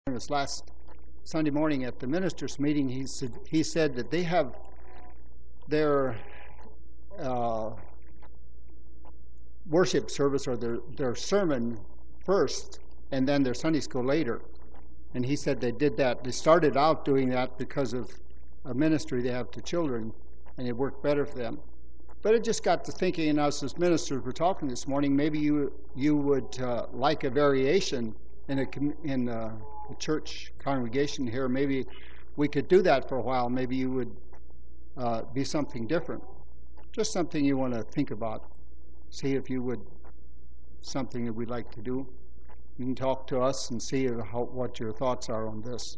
This last Sunday morning at the ministers' meeting, he said that they have their worship service or their sermon first and then their Sunday school later. And he said they did that. They started out doing that because of a ministry they have to children, and it worked better for them. But it just got to thinking, and us as ministers were talking this morning, maybe you would like a variation in a church congregation here. Maybe we could do that for a while. Maybe you would be something different. Just something you want to think about. See if you would, something that we'd like to do. You can talk to us and see what your thoughts are on this.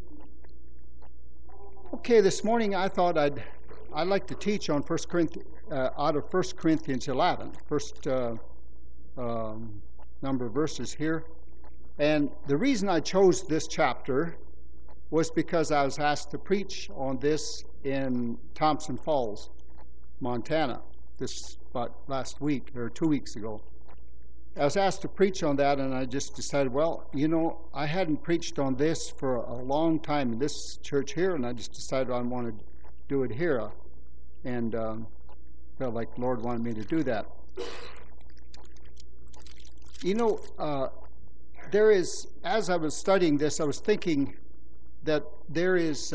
Okay, this morning I thought I'd like to teach on 1 Corinthians, out of 1 Corinthians 11, first number of verses here. And the reason I chose this chapter was because I was asked to preach on this in Thompson Falls, Montana, this about last week or 2 weeks ago. I was asked to preach on that, and I just decided, well, I hadn't preached on this for a long time in this church here, and I just decided I wanted to do it here. And felt like the Lord wanted me to do that. There is, as I was studying this, I was thinking that there's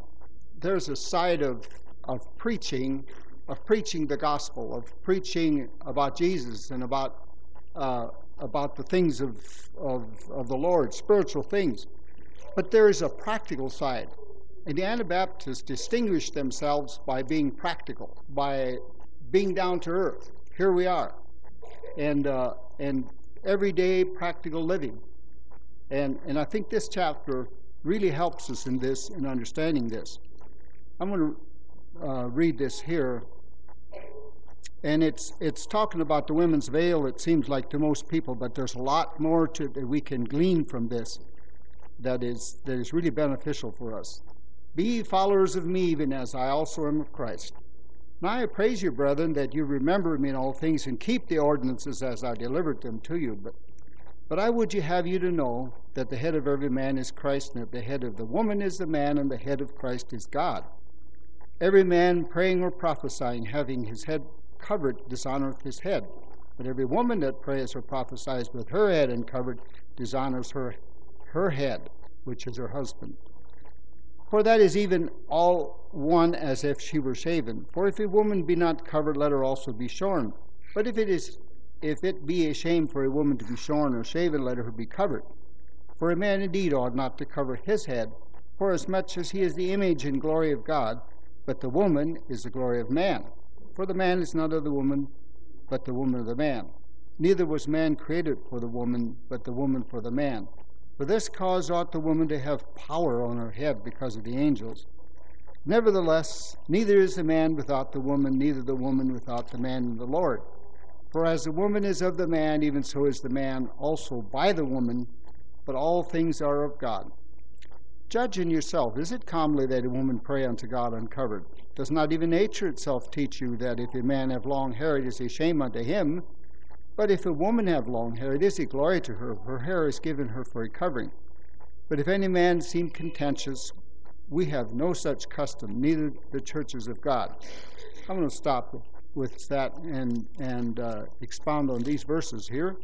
a side of preaching the gospel, of preaching about Jesus and about the things of the Lord, spiritual things. But there is a practical side. And the Anabaptists distinguish themselves by being practical, by being down to earth. Here we are. And everyday practical living. And I think this chapter really helps us in this, in understanding this. I'm going to read this here. And it's talking about the women's veil, it seems like, to most people, but there's a lot more that we can glean from this that is really beneficial for us. Be ye followers of me, even as I also am of Christ. Now I praise you, brethren, that you remember me in all things and keep the ordinances as I delivered them to you. But I would have you to know that the head of every man is Christ, and that the head of the woman is the man, and the head of Christ is God. Every man praying or prophesying, having his head covered, dishonoreth his head. But every woman that prays or prophesies with her head uncovered dishonors her head, which is her husband. For that is even all one as if she were shaven. For if a woman be not covered, let her also be shorn. But if it be a shame for a woman to be shorn or shaven, let her be covered. For a man indeed ought not to cover his head, forasmuch as he is the image and glory of God, but the woman is the glory of man. For the man is not of the woman, but the woman of the man. Neither was man created for the woman, but the woman for the man. For this cause ought the woman to have power on her head because of the angels. Nevertheless, neither is the man without the woman, neither the woman without the man in the Lord. For as the woman is of the man, even so is the man also by the woman, but all things are of God. Judge in yourself, is it comely that a woman pray unto God uncovered? Does not even nature itself teach you that if a man have long hair, it is a shame unto him? But if a woman have long hair, it is a glory to her. Her hair is given her for a covering. But if any man seem contentious, we have no such custom, neither the churches of God. I'm going to stop with that and expound on these verses here.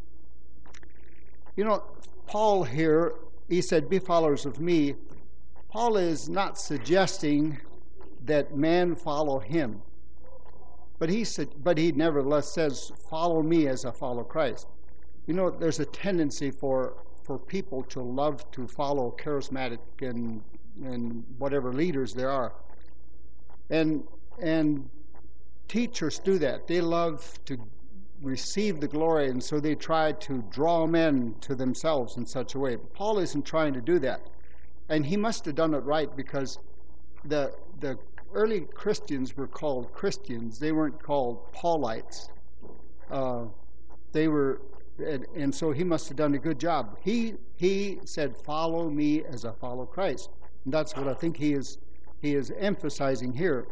Paul here, he said, be followers of me. Paul is not suggesting that man follow him. But he nevertheless says, follow me as I follow Christ. There's a tendency for people to love to follow charismatic and whatever leaders there are. And teachers do that. They love to receive the glory, and so they try to draw men to themselves in such a way. But Paul isn't trying to do that. And he must have done it right, because the early Christians were called Christians. They weren't called Paulites. And so he must have done a good job. He said, follow me as I follow Christ. And that's what I think he is emphasizing here.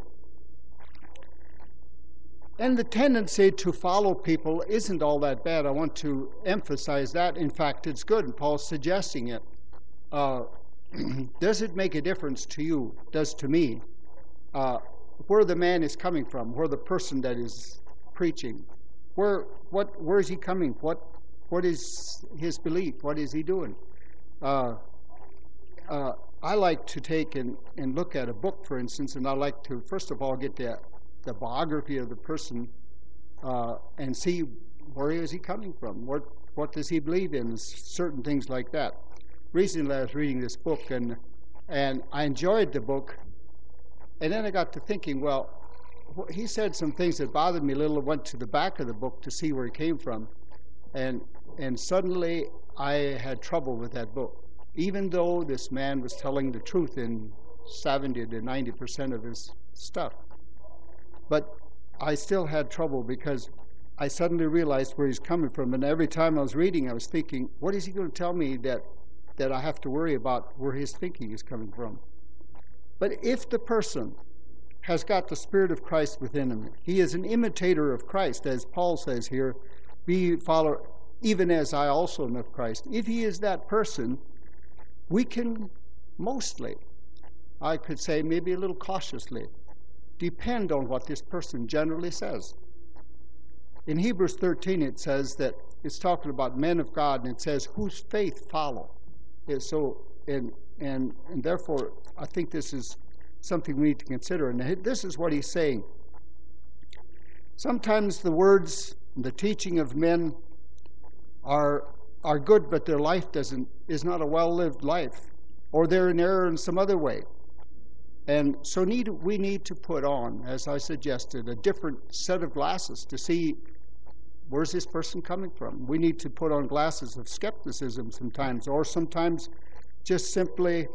And the tendency to follow people isn't all that bad. I want to emphasize that. In fact, it's good, and Paul's suggesting it. does it make a difference to you, does to me, where the man is coming from, where the person that is preaching, where is he coming? What is his belief? What is he doing? I like to take and look at a book, for instance, and I like to, first of all, get the biography of the person and see where is he coming from, what does he believe in, certain things like that. Recently I was reading this book, and I enjoyed the book, and then I got to thinking, well, he said some things that bothered me a little. I went to the back of the book to see where he came from, and suddenly I had trouble with that book. Even though this man was telling the truth in 70 to 90% of his stuff. But I still had trouble because I suddenly realized where he's coming from. And every time I was reading, I was thinking, what is he going to tell me that I have to worry about where his thinking is coming from? But if the person has got the Spirit of Christ within him, he is an imitator of Christ, as Paul says here, be follower, even as I also am of Christ. If he is that person, we can mostly, I could say maybe a little cautiously, depend on what this person generally says. In Hebrews 13 it says that it's talking about men of God, and it says whose faith follow. And therefore I think this is something we need to consider. And this is what he's saying. Sometimes the words, the teaching of men are good, but their life is not a well-lived life, or they're in error in some other way. And so we need to put on, as I suggested, a different set of glasses to see where's this person coming from. We need to put on glasses of skepticism sometimes, or sometimes just simply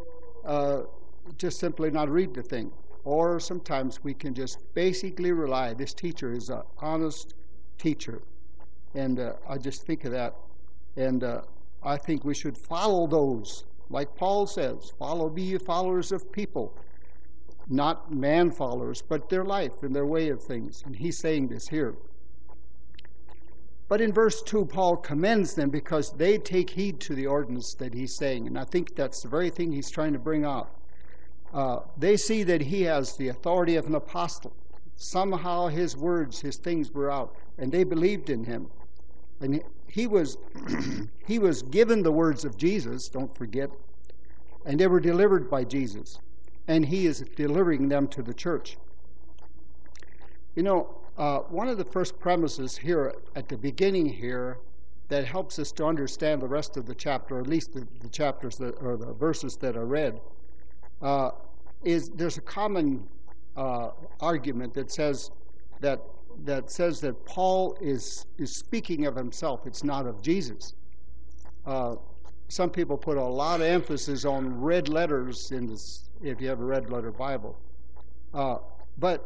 not read the thing. Or sometimes we can just basically rely, this teacher is an honest teacher. And I just think of that. And I think we should follow those. Like Paul says, be ye followers of people. Not man followers, but their life and their way of things. And he's saying this here. But in verse 2, Paul commends them because they take heed to the ordinance that he's saying. And I think that's the very thing he's trying to bring out. They see that he has the authority of an apostle. Somehow his words, his things were out. And they believed in him. And he was given the words of Jesus, don't forget, and they were delivered by Jesus, and he is delivering them to the church. You know, one of the first premises here at the beginning here that helps us to understand the rest of the chapter, or at least the chapters or the verses that are read, is there's a common argument that says that Paul is speaking of himself. It's not of Jesus. Some people put a lot of emphasis on red letters in this, if you have a red letter Bible. But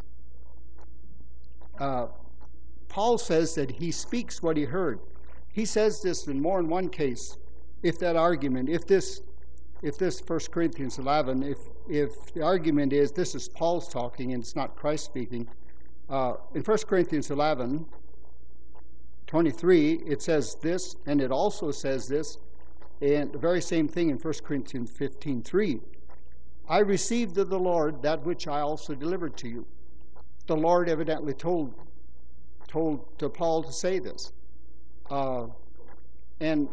Paul says that he speaks what he heard. He says this in more than one case. If this 1 Corinthians 11, if the argument is this is Paul's talking and it's not Christ speaking, in 1 Corinthians 11:23, it says this, and it also says this, and the very same thing in 1 Corinthians 15:3. I received of the Lord that which I also delivered to you. The Lord evidently told to Paul to say this. And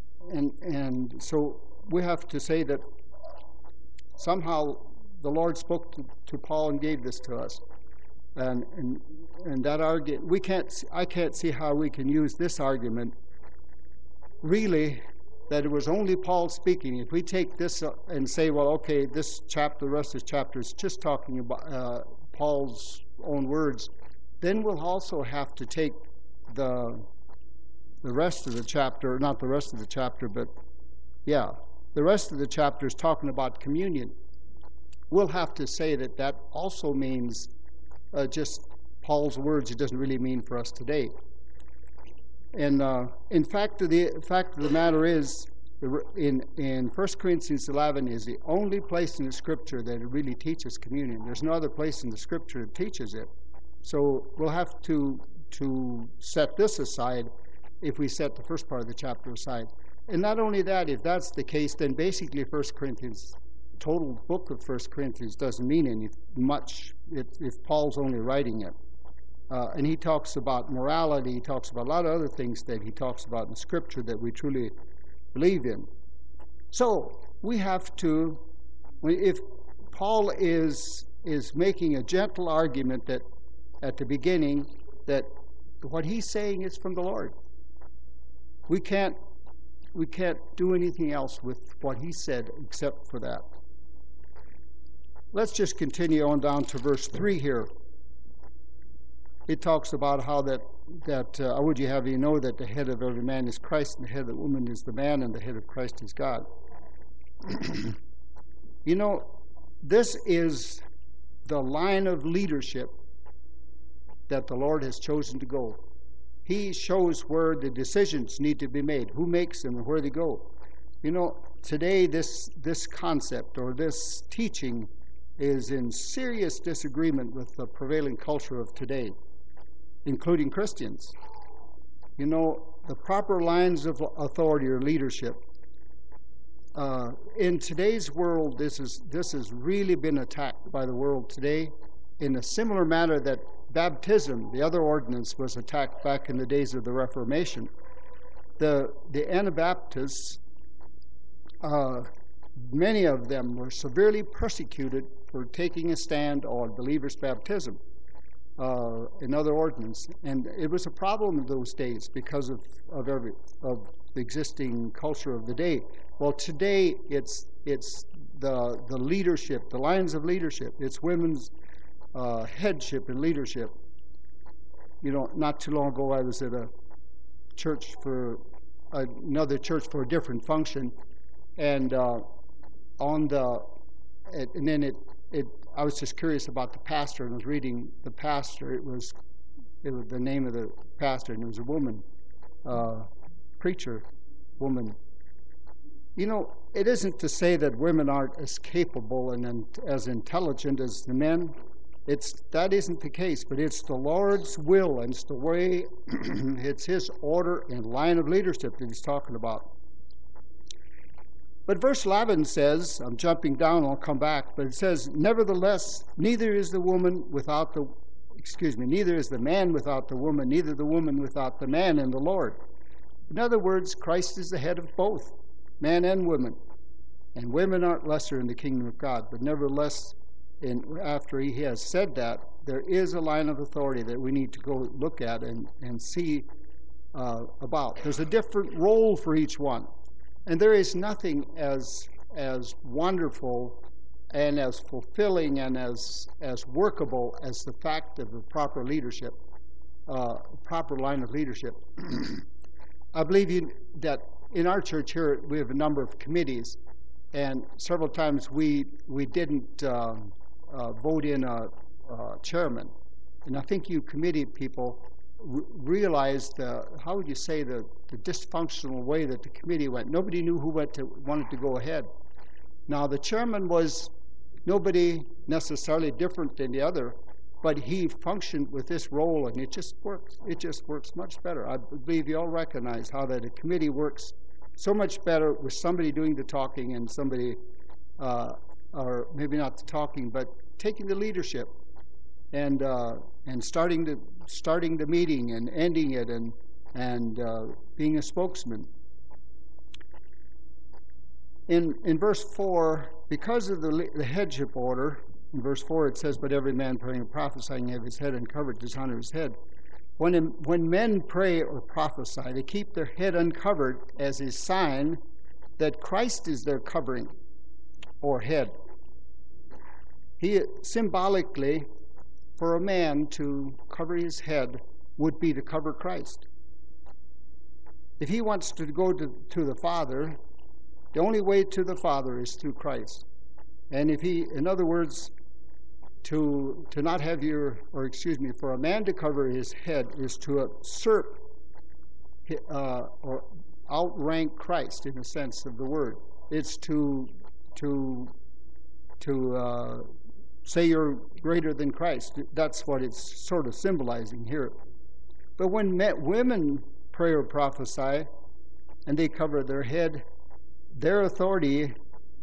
so we have to say that somehow the Lord spoke to Paul and gave this to us. And that argument, I can't see how we can use this argument really that it was only Paul speaking. If we take this and say, well, okay, this chapter, the rest of this chapter is just talking about Paul's own words, then we'll also have to take the rest of the chapter, not the rest of the chapter, but the rest of the chapter is talking about communion. We'll have to say that also means just Paul's words. It doesn't really mean for us today. And in fact, the fact of the matter is, in 1 Corinthians 11 is the only place in the Scripture that it really teaches communion. There's no other place in the Scripture that teaches it. So we'll have to set this aside if we set the first part of the chapter aside. And not only that, if that's the case, then basically 1 Corinthians, total book of 1 Corinthians doesn't mean any much if Paul's only writing it. And he talks about morality, he talks about a lot of other things that he talks about in Scripture that we truly believe in. So we have to, if Paul is making a gentle argument that at the beginning that what he's saying is from the Lord. We can't do anything else with what he said except for that. Let's just continue on down to verse 3 here. It talks about how that I would you have you know that the head of every man is Christ, and the head of the woman is the man, and the head of Christ is God. You know, this is the line of leadership that the Lord has chosen to go. He shows where the decisions need to be made, who makes them and where they go. You know, today this concept or this teaching is in serious disagreement with the prevailing culture of today, including Christians. You know, the proper lines of authority or leadership. In today's world, this has really been attacked by the world today in a similar manner that baptism, the other ordinance, was attacked back in the days of the Reformation. The Anabaptists, many of them were severely persecuted for taking a stand on believers' baptism, another ordinance, and it was a problem in those days because of the existing culture of the day. Well, today it's the leadership, the lines of leadership. It's women's headship and leadership. You know, not too long ago, I was at a church for another church for a different function, and I was just curious about the pastor, and was reading the pastor. It was the name of the pastor, and it was a woman, preacher, woman. You know, it isn't to say that women aren't as capable and as intelligent as the men. That isn't the case, but it's the Lord's will, and it's the way, it's His order and line of leadership that He's talking about. But verse 11 says, I'm jumping down, I'll come back, but it says, nevertheless, neither is the man without the woman, neither the woman without the man in the Lord. In other words, Christ is the head of both, man and woman. And women aren't lesser in the kingdom of God, but nevertheless, after he has said that, there is a line of authority that we need to go look at and see about. There's a different role for each one. And there is nothing as wonderful and as fulfilling and as workable as the fact of the proper leadership, proper line of leadership. I believe that in our church here, we have a number of committees, and several times we didn't vote in a chairman. And I think you committee people realized, how would you say, the dysfunctional way that the committee went. Nobody knew who wanted to go ahead. Now, the chairman was nobody necessarily different than the other, but he functioned with this role, and it just works. It just works much better. I believe you all recognize how that a committee works so much better with somebody doing the talking and somebody, or maybe not the talking, but taking the leadership and starting the meeting and ending it and being a spokesman. In verse 4, because of the headship order, in verse 4 it says, but every man praying and prophesying have his head uncovered, dishonor his head. When men pray or prophesy, they keep their head uncovered as a sign that Christ is their covering or head. He symbolically, for a man to cover his head would be to cover Christ. If he wants to go to the Father, the only way to the Father is through Christ. And in other words, to not have for a man to cover his head is to usurp or outrank Christ in the sense of the word. It's to say you're greater than Christ. That's what it's sort of symbolizing here. But when women pray or prophesy, and they cover their head. Their authority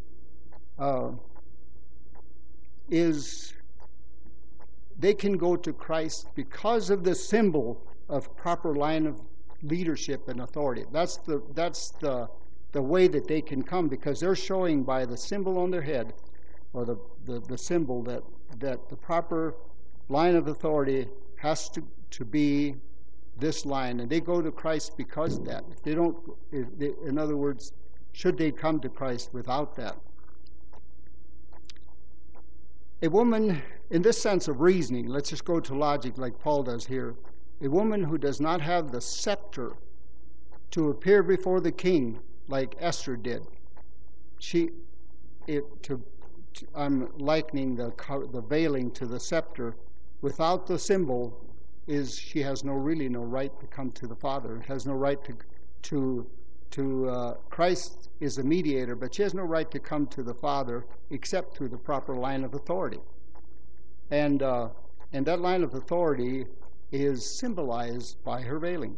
is they can go to Christ because of the symbol of proper line of leadership and authority. That's the way that they can come, because they're showing by the symbol on their head, or the symbol that the proper line of authority has to be this line, and they go to Christ because of that. If they don't, in other words, should they come to Christ without that? A woman, in this sense of reasoning, let's just go to logic like Paul does here. A woman who does not have the scepter to appear before the king like Esther did. I'm likening the veiling to the scepter. Without the symbol, she has really no right to come to the Father. Has no right to Christ is a mediator, but she has no right to come to the Father except through the proper line of authority. And that line of authority is symbolized by her veiling.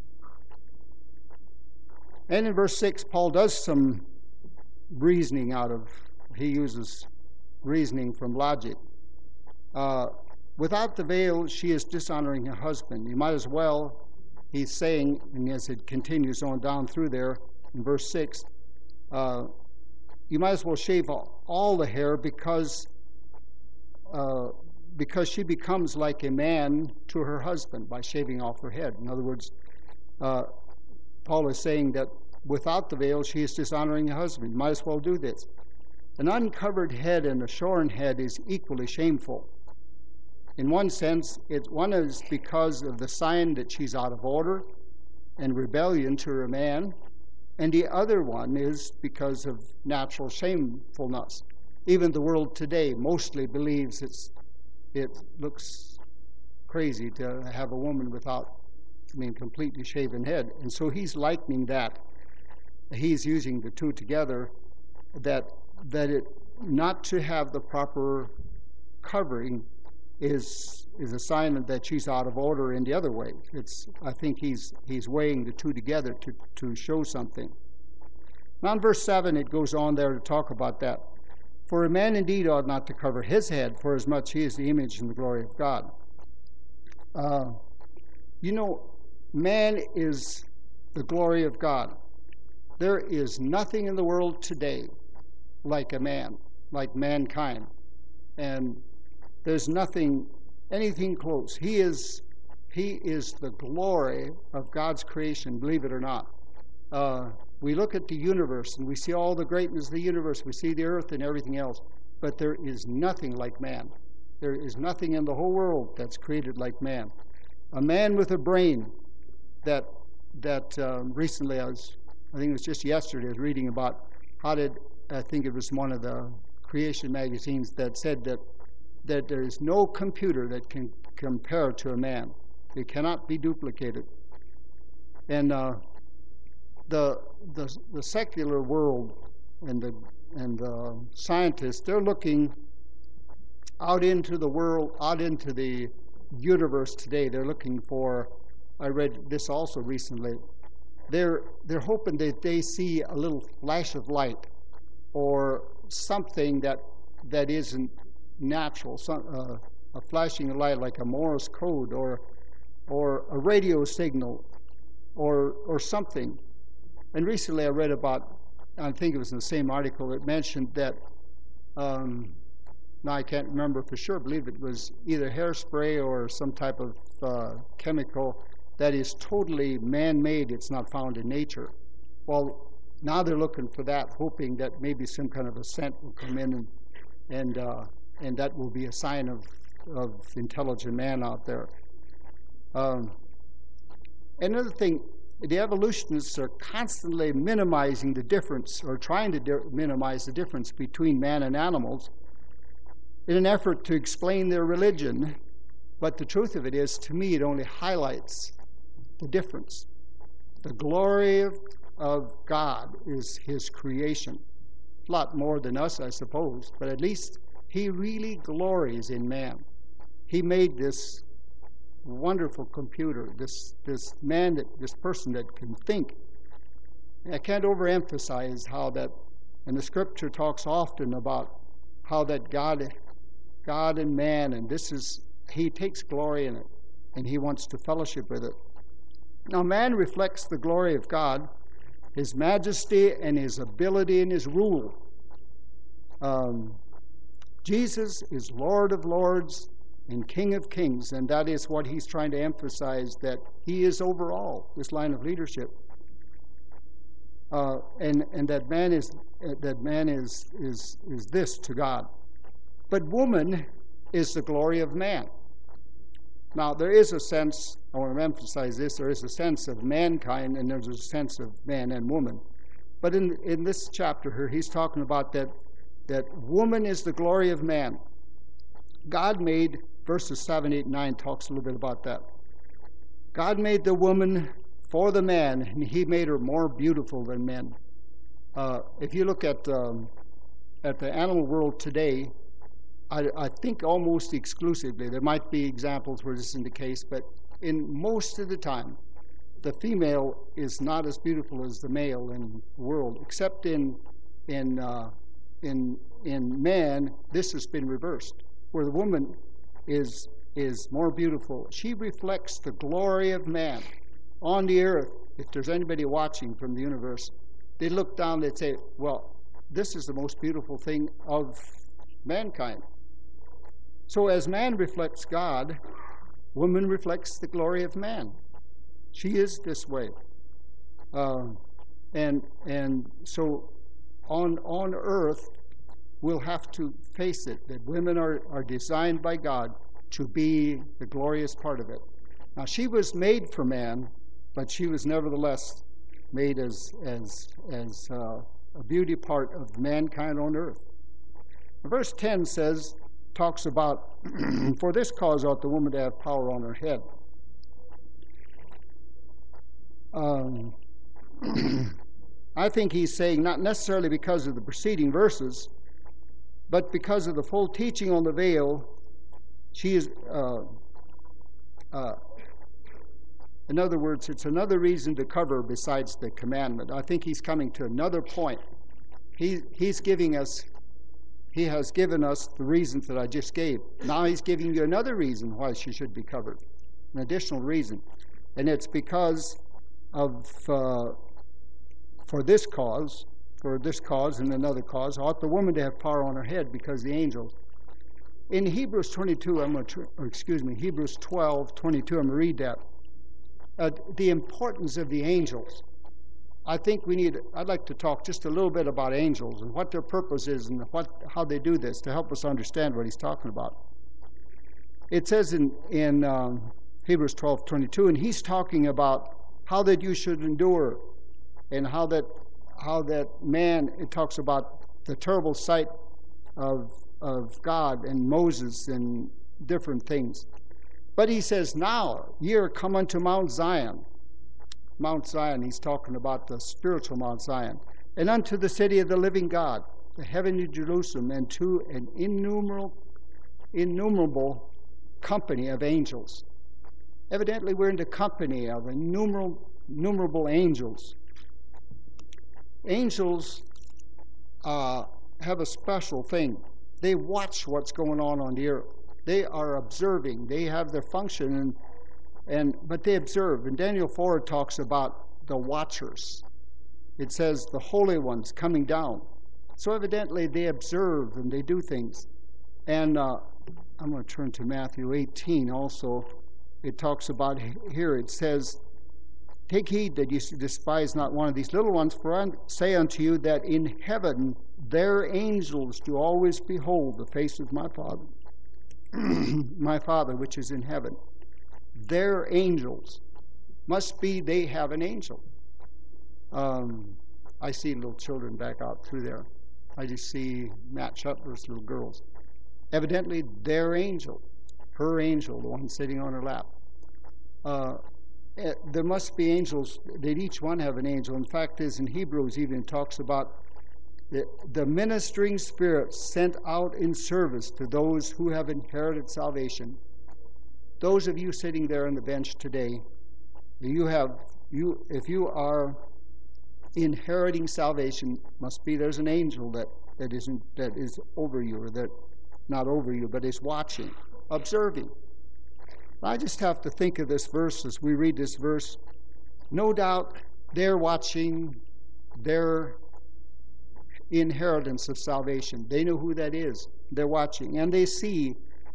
And in verse 6, Paul does some reasoning he uses reasoning from logic. Without the veil, she is dishonoring her husband. You might as well, he's saying, and as it continues on down through there in verse 6, you might as well shave all the hair because she becomes like a man to her husband by shaving off her head. In other words, Paul is saying that without the veil, she is dishonoring her husband. You might as well do this. An uncovered head and a shorn head is equally shameful. In one sense, one is because of the sign that she's out of order and rebellion to her man, and the other one is because of natural shamefulness. Even the world today mostly believes it looks crazy to have a woman without, completely shaven head. And so he's likening that. He's using the two together, that it not to have the proper covering is a sign that she's out of order in the other way. I think he's weighing the two together to show something. Now in verse 7, it goes on there to talk about that. For a man indeed ought not to cover his head, for as much he is the image and the glory of God. Man is the glory of God. There is nothing in the world today like a man, like mankind. And there's anything close. He is the glory of God's creation, believe it or not. We look at the universe and we see all the greatness of the universe. We see the earth and everything else. But there is nothing like man. There is nothing in the whole world that's created like man. A man with a brain that recently, I think it was just yesterday, I was reading about I think it was one of the creation magazines that said that there is no computer that can compare to a man. It cannot be duplicated. And the secular world and the scientists, they're looking out into the world, out into the universe today. They're looking for, I read this also recently, they're hoping that they see a little flash of light or something that isn't natural, a flashing light like a Morse code or a radio signal or something. And recently I read about, I think it was in the same article, it mentioned that, now I can't remember for sure, I believe it was either hairspray or some type of chemical that is totally man-made. It's not found in nature. Well, now they're looking for that, hoping that maybe some kind of a scent will come in and that will be a sign of intelligent man out there. Another thing, the evolutionists are constantly minimizing the difference, or trying to minimize the difference between man and animals in an effort to explain their religion. But the truth of it is, to me, it only highlights the difference. The glory of God is his creation. A lot more than us, I suppose, but at least he really glories in man. He made this wonderful computer, this person that can think. I can't overemphasize how that, and the Scripture talks often about how that God and man, and He takes glory in it, and He wants to fellowship with it. Now, man reflects the glory of God, His majesty and His ability and His rule. Jesus is Lord of lords and King of kings, and that is what He's trying to emphasize, that He is over all, this line of leadership. And that man is this to God. But woman is the glory of man. Now, there is a sense, I want to emphasize this, there is a sense of mankind, and there's a sense of man and woman. But in this chapter here, he's talking about that woman is the glory of man. God made, verses 7, 8, 9 talks a little bit about that. God made the woman for the man, and He made her more beautiful than men. If you look at the animal world today, I think almost exclusively, there might be examples where this isn't the case, but in most of the time, the female is not as beautiful as the male in the world, except in man, this has been reversed, where the woman is more beautiful. She reflects the glory of man on the earth. If there's anybody watching from the universe, they look down, they'd say, well, this is the most beautiful thing of mankind. So as man reflects God, woman reflects the glory of man. She is this way. And so on earth, we'll have to face it, that women are designed by God to be the glorious part of it. Now, she was made for man, but she was nevertheless made as a beauty part of mankind on earth. Verse 10 talks about, for this cause ought the woman to have power on her head. I think he's saying not necessarily because of the preceding verses, but because of the full teaching on the veil. She is, in other words, it's another reason to cover besides the commandment. I think he's coming to another point. He has given us the reasons that I just gave. Now he's giving you another reason why she should be covered, an additional reason. And it's because of, for this cause and another cause, ought the woman to have power on her head, because the angels. In Hebrews 22, Hebrews 12, 22, I'm going to read that. The importance of the angels. I think I'd like to talk just a little bit about angels and what their purpose is and how they do this to help us understand what he's talking about. It says in Hebrews 12, 22, and he's talking about how that you should endure, and how that man, it talks about the terrible sight of God and Moses and different things. But he says, now ye are come unto Mount Zion. Mount Zion, he's talking about the spiritual Mount Zion. And unto the city of the living God, the heavenly Jerusalem, and to an innumerable company of angels. Evidently, we're in the company of innumerable angels. Angels have a special thing. They watch what's going on the earth. They are observing. They have their function, but they observe. And Daniel 4 talks about the watchers. It says the holy ones coming down. So evidently they observe and they do things. And I'm going to turn to Matthew 18 also. It talks about here, it says, take heed that you despise not one of these little ones, for I say unto you that in heaven their angels do always behold the face of my Father. My Father which is in heaven. Their angels must be, they have an angel. I see little children back out through there. I just see Matt Shuttler's little girls. Evidently their angel, her angel, the one sitting on her lap. There must be angels, that each one have an angel. In fact, in Hebrews even talks about the ministering spirit sent out in service to those who have inherited salvation. Those of you sitting there on the bench today, if you are inheriting salvation must be there's an angel that is over you, or that not over you, but is watching, observing. I just have to think of this verse as we read this verse. No doubt they're watching their inheritance of salvation. They know who that is. They're watching, and they see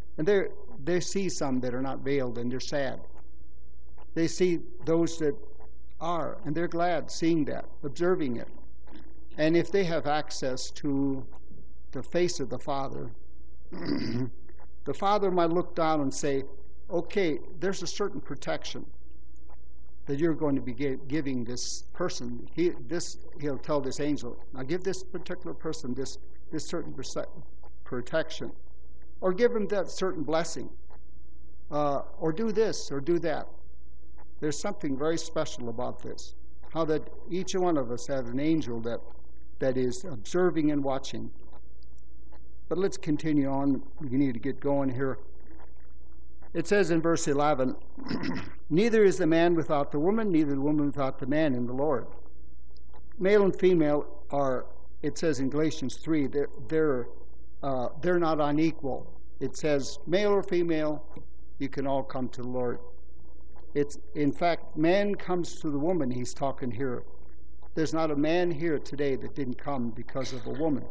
some that are not veiled, and they're sad. They see those that are, and they're glad seeing that, observing it. And if they have access to the face of the Father, the Father might look down and say, okay, there's a certain protection that you're going to be giving this person. He'll tell this angel, now give this particular person this certain protection, or give him that certain blessing, or do this or do that. There's something very special about this, how that each one of us has an angel that is observing and watching. But let's continue on. We need to get going here. It says in verse 11, neither is the man without the woman, neither the woman without the man in the Lord. Male and female are, it says in Galatians 3, they're not unequal. It says male or female, you can all come to the Lord. It's, in fact, man comes to the woman, he's talking here. There's not a man here today that didn't come because of a woman.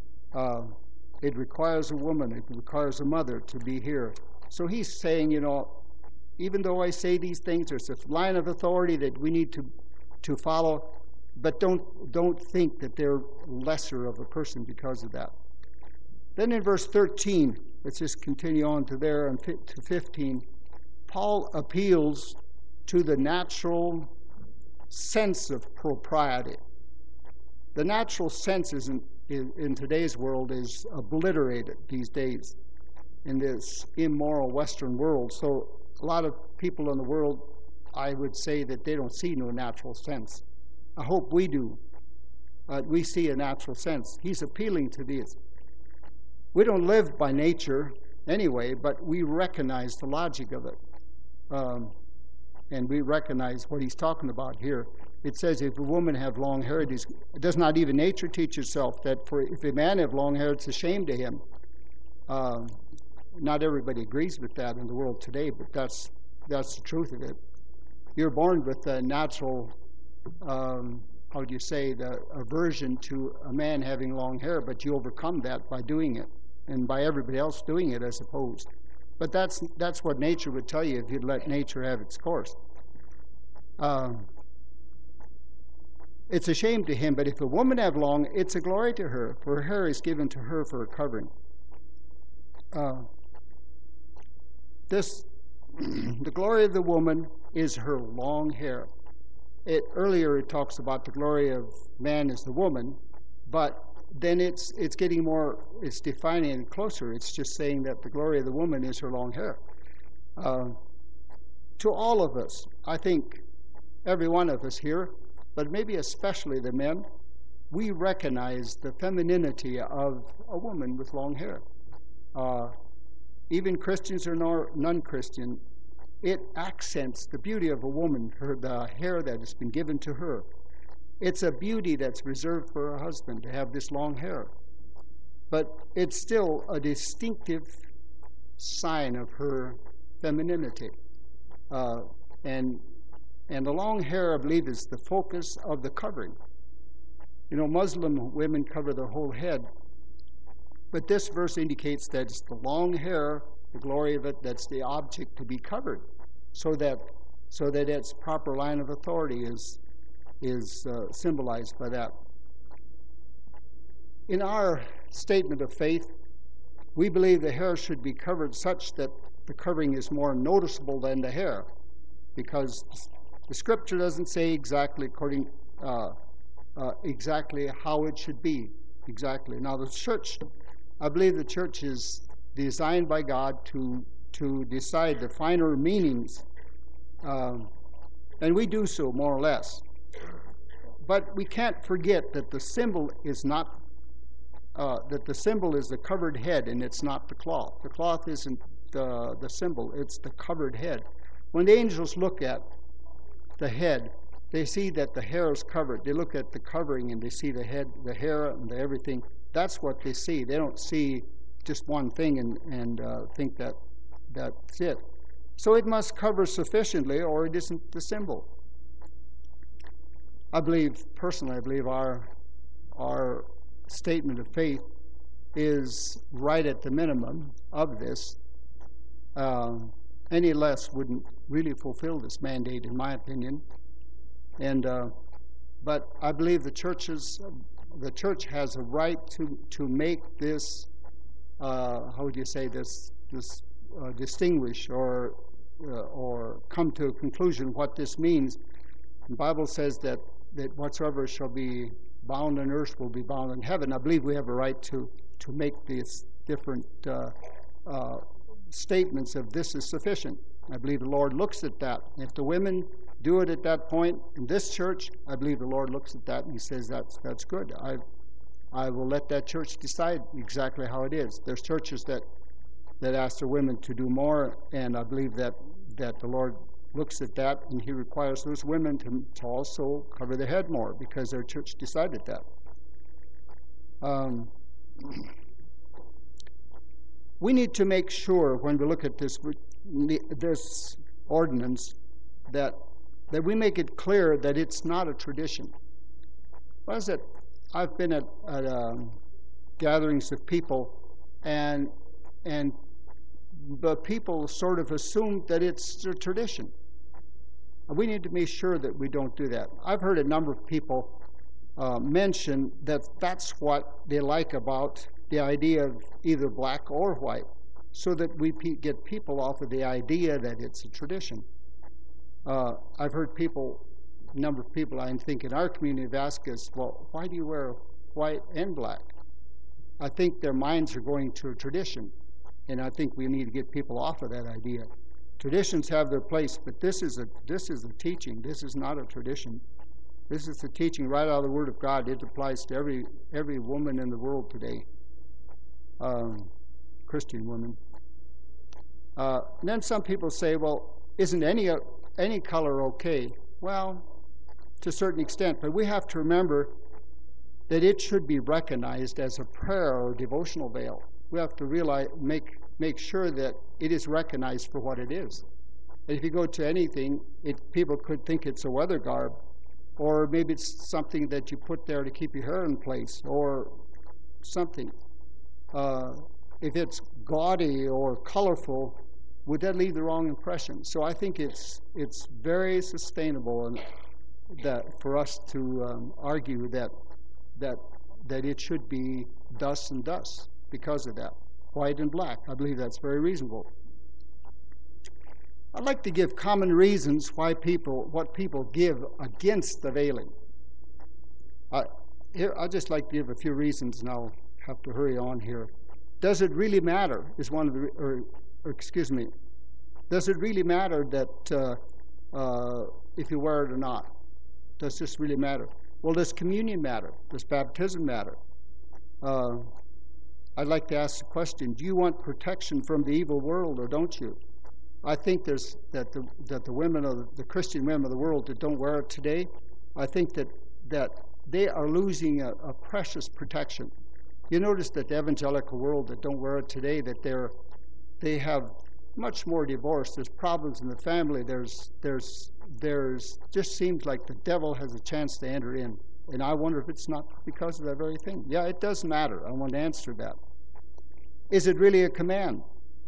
It requires a woman, it requires a mother to be here. So he's saying, even though I say these things, there's a line of authority that we need to follow, but don't think that they're lesser of a person because of that. Then in verse 13, let's just continue on to there and to 15, Paul appeals to the natural sense of propriety. The natural sense in today's world is obliterated these days in this immoral Western world. So a lot of people in the world, I would say that they don't see no natural sense. I hope we do. We see a natural sense. He's appealing to this. We don't live by nature anyway, but we recognize the logic of it. And we recognize what he's talking about here. It says if a woman have long hair, does not even nature teach itself that if a man have long hair, it's a shame to him. Not everybody agrees with that in the world today, but that's the truth of it. You're born with a natural, the aversion to a man having long hair, but you overcome that by doing it, and by everybody else doing it, I suppose. But that's what nature would tell you if you'd let nature have its course. It's a shame to him, but if a woman have long, it's a glory to her, for her hair is given to her for a covering. The glory of the woman is her long hair. Earlier it talks about the glory of man is the woman, but then it's getting more, it's defining it closer. It's just saying that the glory of the woman is her long hair. To all of us, I think every one of us here, but maybe especially the men, we recognize the femininity of a woman with long hair. Even Christians or non-Christian, it accents the beauty of a woman, the hair that has been given to her. It's a beauty that's reserved for her husband to have this long hair. But it's still a distinctive sign of her femininity. And the long hair, I believe, is the focus of the covering. Muslim women cover their whole head. But this verse indicates that it's the long hair, the glory of it, that's the object to be covered, so that its proper line of authority is symbolized by that. In our statement of faith, we believe the hair should be covered such that the covering is more noticeable than the hair, because the Scripture doesn't say exactly exactly how it should be exactly. Now, I believe the church is designed by God to decide the finer meanings, and we do so more or less. But we can't forget that the symbol is not the covered head, and it's not the cloth. The cloth isn't the symbol; it's the covered head. When the angels look at the head, They see that the hair is covered. They look at the covering and they see the head, the hair, and everything. That's what they see. They don't see just one thing and think that that's it. So it must cover sufficiently, or it isn't the symbol. I believe our statement of faith is right at the minimum of this. Any less wouldn't really fulfill this mandate, in my opinion. But I believe the church has a right to make this, how would you say this distinguish or come to a conclusion what this means. The Bible says that whatsoever shall be bound on earth will be bound in heaven. I believe we have a right to make these different statements of this is sufficient. I believe the Lord looks at that. If the women do it at that point in this church, I believe the Lord looks at that and he says that's good. I will let that church decide exactly how it is. There's churches that ask their women to do more, and I believe that the Lord looks at that and he requires those women to also cover their head more because their church decided that. We need to make sure when we look at this ordinance that we make it clear that it's not a tradition. What is it? I've been at gatherings of people, and the people sort of assume that it's a tradition. We need to be sure that we don't do that. I've heard a number of people mention that that's what they like about the idea of either black or white, so that we get people off of the idea that it's a tradition. I've heard a number of people I think in our community have asked us, well, why do you wear white and black? I think their minds are going to a tradition, and I think we need to get people off of that idea. Traditions have their place, but this is a teaching. This is not a tradition. This is the teaching right out of the Word of God. It applies to every woman in the world today, Christian women. Then some people say, well, isn't any color okay? Well, to a certain extent, but we have to remember that it should be recognized as a prayer or devotional veil. We have to make sure that it is recognized for what it is. And if you go to anything, people could think it's a weather garb, or maybe it's something that you put there to keep your hair in place, or something. If it's gaudy or colorful, would that leave the wrong impression? So I think it's very sustainable, and that for us to argue that it should be thus and thus because of that, white and black. I believe that's very reasonable. I'd like to give common reasons what people give against the veiling. I'd just like to give a few reasons, and I'll have to hurry on here. Does it really matter? Is one of the, does it really matter that if you wear it or not? Does this really matter? Well, does communion matter? Does baptism matter? I'd like to ask the question: do you want protection from the evil world, or don't you? I think that the women of the Christian women of the world that don't wear it today, I think that they are losing a precious protection. You notice that the evangelical world that don't wear it today, that they have much more divorce. There's problems in the family. There's just seems like the devil has a chance to enter in. And I wonder if it's not because of that very thing. Yeah, it does matter. I want to answer that. Is it really a command?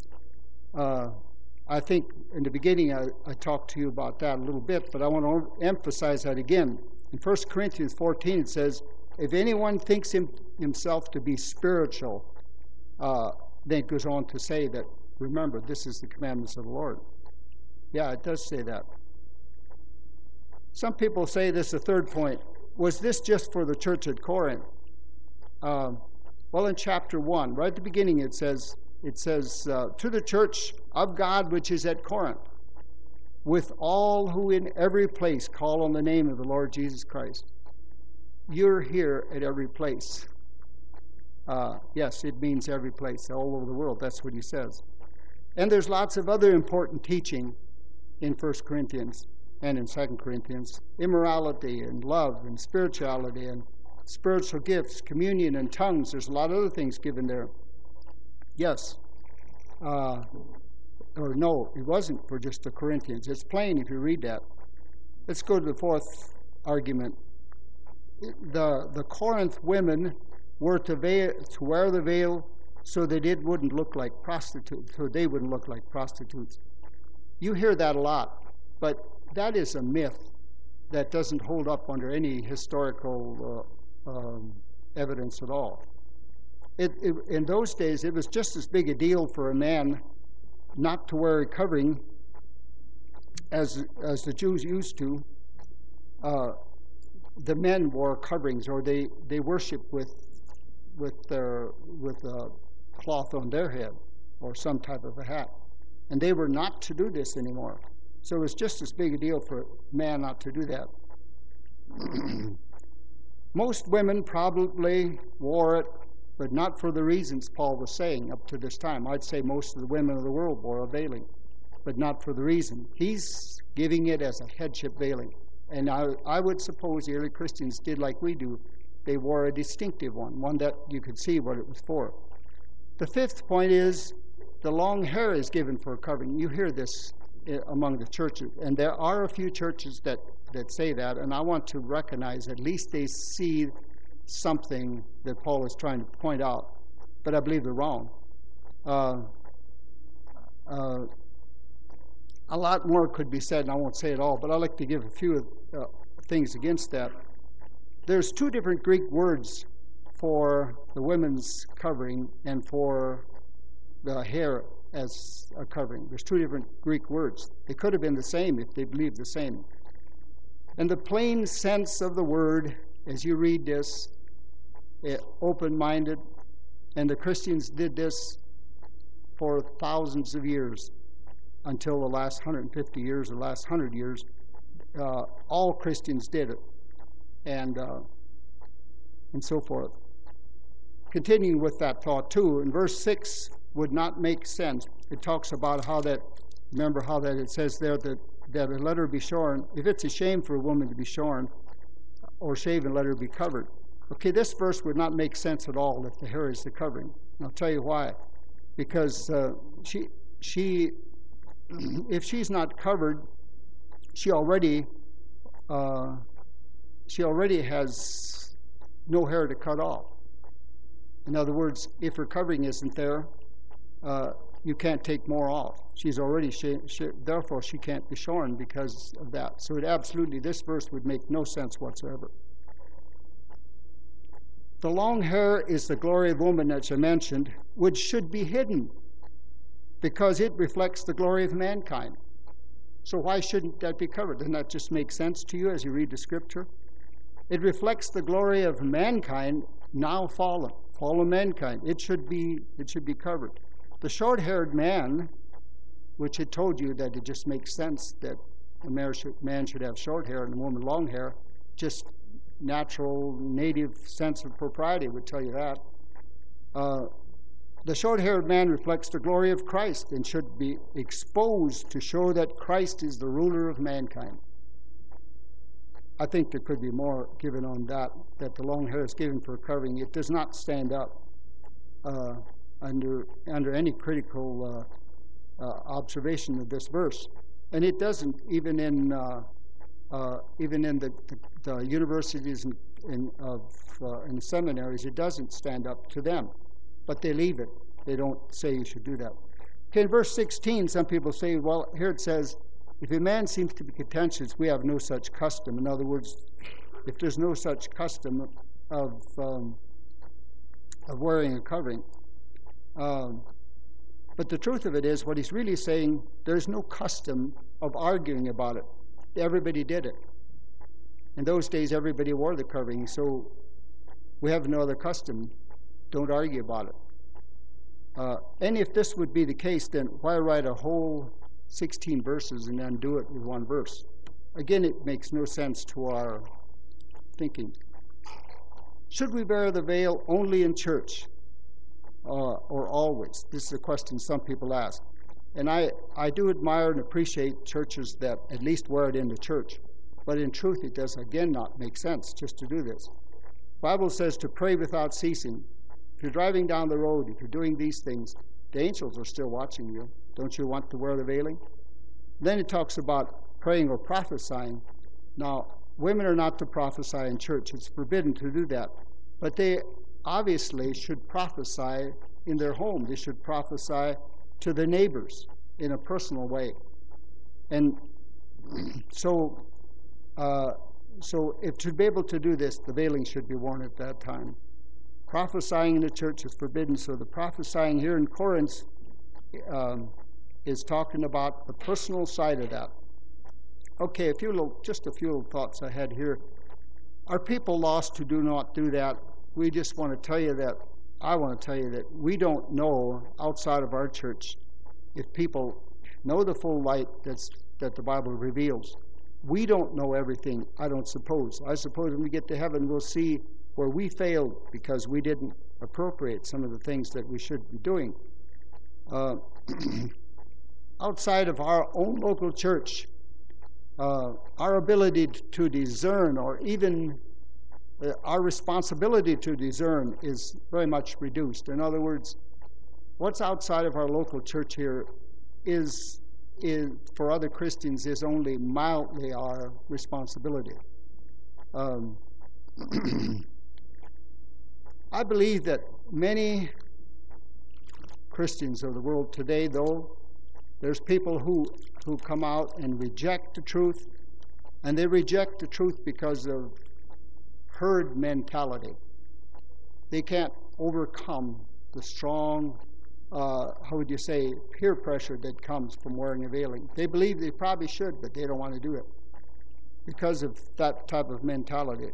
I think in the beginning I talked to you about that a little bit, but I want to emphasize that again. In 1 Corinthians 14 it says, if anyone thinks himself to be spiritual, then it goes on to say that, remember, this is the commandments of the Lord. Yeah, it does say that. Some people say this, the third point, was this just for the church at Corinth? Well, in chapter 1, right at the beginning, it says, to the church of God which is at Corinth, with all who in every place call on the name of the Lord Jesus Christ. You're here at every place. Yes, it means every place, all over the world. That's what he says. And there's lots of other important teaching in 1 Corinthians. and in 2 Corinthians, immorality and love and spirituality and spiritual gifts, communion and tongues. There's a lot of other things given there. Yes. Or no, it wasn't for just the Corinthians. It's plain if you read that. Let's go to the fourth argument. The Corinth women were to wear the veil so that it wouldn't look like prostitutes, so they wouldn't look like prostitutes. You hear that a lot, but that is a myth that doesn't hold up under any historical evidence at all. In those days, it was just as big a deal for a man not to wear a covering as the Jews used to. The men wore coverings, or they worshiped with a cloth on their head or some type of a hat, and they were not to do this anymore. So it was just as big a deal for a man not to do that. Most women probably wore it, but not for the reasons Paul was saying up to this time. I'd say most of the women of the world wore a veiling, but not for the reason. He's giving it as a headship veiling. And I would suppose the early Christians did like we do. They wore a distinctive one that you could see what it was for. The fifth point is the long hair is given for a covering. You hear this among the churches, and there are a few churches that say that, and I want to recognize at least they see something that Paul is trying to point out, but I believe they're wrong. A lot more could be said, and I won't say it all, but I'd like to give a few things against that. There's two different Greek words for the women's covering and for the hair as a covering. There's two different Greek words. They could have been the same if they believed the same. And the plain sense of the word, as you read this, open-minded, and the Christians did this for thousands of years until the last 150 years or last 100 years. All Christians did it, and so forth. Continuing with that thought too, in verse 6 would not make sense. It talks about how that, remember how that it says there that let her be shorn. If it's a shame for a woman to be shorn or shaven, let her be covered. Okay, this verse would not make sense at all if the hair is the covering. And I'll tell you why. Because she if she's not covered, she already has no hair to cut off. In other words, if her covering isn't there, you can't take more off. She's already therefore she can't be shorn because of that. So this verse would make no sense whatsoever. The long hair is the glory of woman, as I mentioned, which should be hidden because it reflects the glory of mankind. So why shouldn't that be covered? Doesn't that just make sense to you as you read the scripture? It reflects the glory of mankind, now fallen mankind. It should be covered. The short-haired man, which had told you that it just makes sense that a man should have short hair and a woman long hair, just natural, native sense of propriety would tell you that. The short-haired man reflects the glory of Christ and should be exposed to show that Christ is the ruler of mankind. I think there could be more given on that the long hair is given for covering. It does not stand up under any critical observation of this verse, and it doesn't even in the universities and the seminaries. It doesn't stand up to them, but they leave it. They don't say you should do that. Okay, in verse 16, some people say, well, here it says, if a man seems to be contentious, we have no such custom. In other words, if there's no such custom of wearing a covering. But the truth of it is, what he's really saying, there's no custom of arguing about it. Everybody did it. In those days, everybody wore the covering, so we have no other custom. Don't argue about it. And if this would be the case, then why write a whole 16 verses and then do it with one verse? Again, it makes no sense to our thinking. Should we wear the veil only in church or always? This is a question some people ask. And I do admire and appreciate churches that at least wear it in the church. But in truth, it does, again, not make sense just to do this. The Bible says to pray without ceasing. If you're driving down the road, if you're doing these things, the angels are still watching you. Don't you want to wear the veiling? Then it talks about praying or prophesying. Now, women are not to prophesy in church. It's forbidden to do that. But they obviously should prophesy in their home. They should prophesy to their neighbors in a personal way. And so if to be able to do this, the veiling should be worn at that time. Prophesying in the church is forbidden. So the prophesying here in Corinth is talking about the personal side of that. Okay, just a few little thoughts I had here. Are people lost who do not do that? We just want to tell you that, I want to tell you that we don't know outside of our church if people know the full light that the Bible reveals. We don't know everything, I don't suppose. I suppose when we get to heaven, we'll see where we failed because we didn't appropriate some of the things that we should be doing. Outside of our own local church, our ability to discern, or even our responsibility to discern, is very much reduced. In other words, what's outside of our local church here is for other Christians is only mildly our responsibility. I believe that many Christians of the world today, though, there's people who come out and reject the truth, and they reject the truth because of herd mentality. They can't overcome the strong, peer pressure that comes from wearing a veiling. They believe they probably should, but they don't want to do it because of that type of mentality.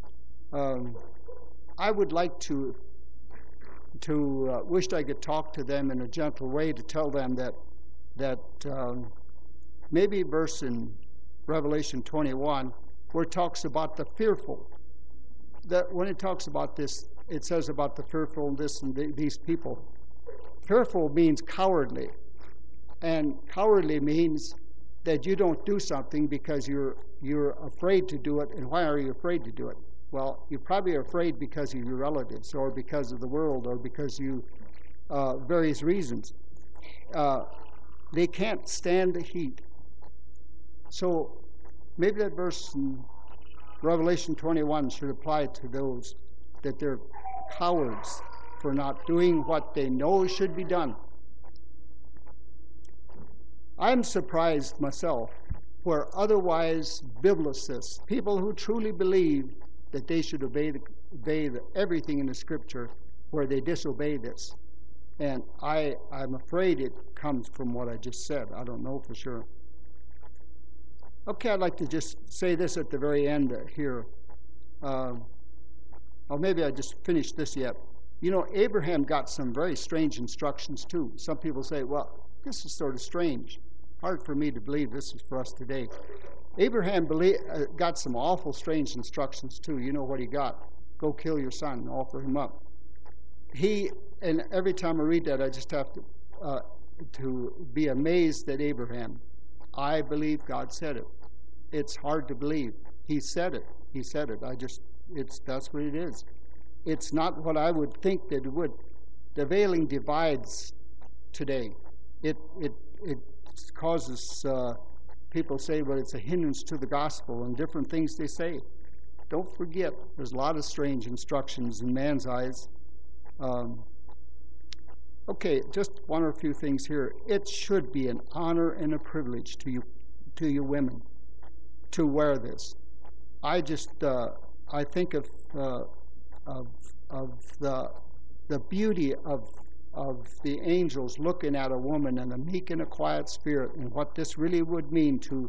I would like to wished I could talk to them in a gentle way to tell them that maybe a verse in Revelation 21 where it talks about the fearful, that when it talks about this, it says about the fearful and this and these people. Fearful means cowardly, and cowardly means that you don't do something because you're afraid to do it. And why are you afraid to do it? Well, you probably are afraid because of your relatives, or because of the world, or because you various reasons. They can't stand the heat. So maybe that verse in Revelation 21 should apply to those, that they're cowards for not doing what they know should be done. I'm surprised myself where otherwise biblicists, people who truly believe that they should obey everything in the Scripture, where they disobey this. And I'm afraid it comes from what I just said. I don't know for sure. Okay, I'd like to just say this at the very end here. Or maybe I just finished this yet. You know, Abraham got some very strange instructions too. Some people say, well, this is sort of strange. Hard for me to believe this is for us today. Abraham got some awful strange instructions too. You know what he got? Go kill your son and offer him up. And every time I read that, I just have to be amazed at Abraham. I believe God said it. It's hard to believe. He said it. He said it. That's what it is. It's not what I would think that it would. The veiling divides today. It causes people say, well, it's a hindrance to the gospel, and different things they say. Don't forget, there's a lot of strange instructions in man's eyes. Okay, just one or a few things here. It should be an honor and a privilege to you women to wear this. I think of the beauty of the angels looking at a woman and a meek and a quiet spirit, and what this really would mean to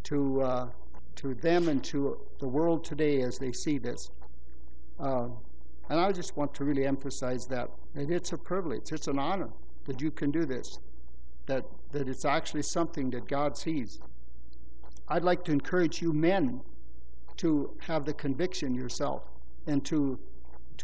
them and to the world today as they see this. And I just want to really emphasize that it's a privilege, it's an honor that you can do this, that it's actually something that God sees. I'd like to encourage you men to have the conviction yourself, and to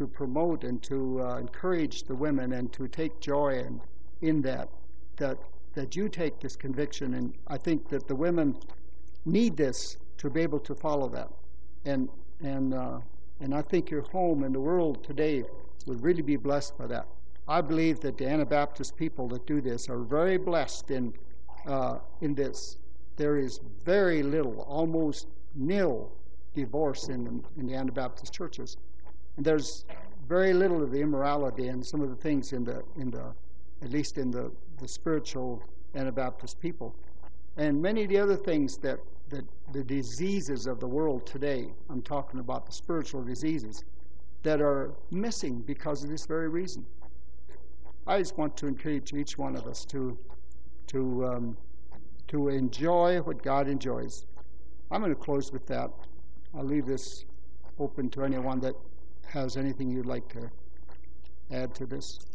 promote and to encourage the women, and to take joy in that that you take this conviction, and I think that the women need this to be able to follow that. And I think your home and the world today would really be blessed by that. I believe that the Anabaptist people that do this are very blessed in this. There is very little, almost nil, divorce in the Anabaptist churches, and there's very little of the immorality and some of the things in the at least in the spiritual Anabaptist people, and many of the other things that the diseases of the world today. I'm talking about the spiritual diseases that are missing because of this very reason. I just want to encourage each one of us to enjoy what God enjoys. I'm going to close with that. I'll leave this open to anyone that has anything you'd like to add to this.